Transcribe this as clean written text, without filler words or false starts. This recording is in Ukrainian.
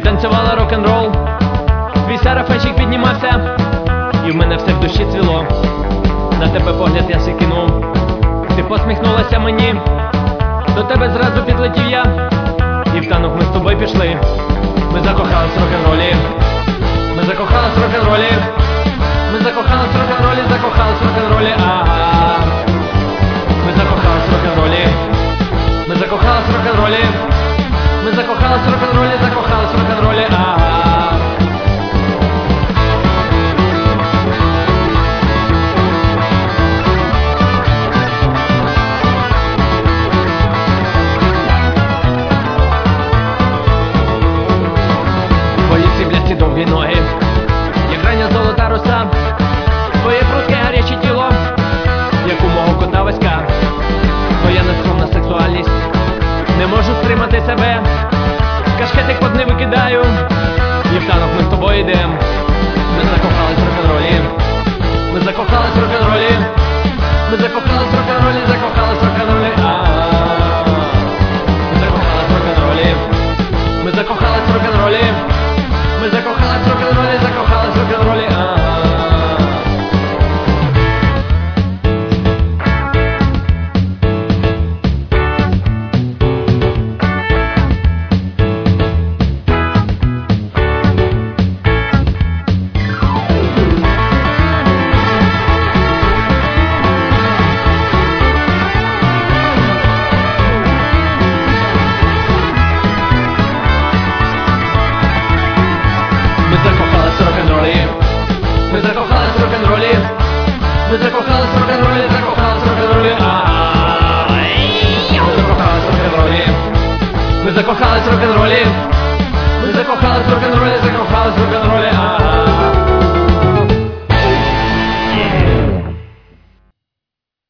танцювала рок-н-рол, твій сарафанчик піднімався, і в мене все в душі цвіло. На тебе погляд я свій кинув, ти посміхнулася мені, до тебе зразу підлетів я, і в танок ми з тобою пішли. Ми закохались в рок-н-ролі, ми закохались в рок-н-ролі, ми закохались в рок-н-ролі, закохались в рок-н-ролі, ага. Ми закохались в рок-н-ролі, ми закохались в рок-н-ролі, ми закохались в рок-н-ролі, закохались в рок-н-ролі, ага. Твої сріблясті довгі ноги, як рання золота роса, твоє прудке гаряче тіло, як у мого кота Васька. Твоя нескромна сексуальність, не можу стримати себе, кашкетик под не викидаю, і в танок ми з тобою йдем. Ми закохались в рок-н-ролі, ми закохались в рок-н-ролі, ми закохались в рок-н-ролі, закохались в рок-н-ролі, ми закохались в рок-н-ролі, ми закохались в рок-н-ролі, ми закохались в рок-н-ролі, закохались в рок-н-ролі, Ми закохались в рок-н-ролі, ми закохались в рок-н-ролі, ми закохались в рок-н-ролі, закохались в рок-н-ролі, ми закохались в рок-н-ролі, ми закохались в рок-н-ролі, ми закохались в рок-н-ролі.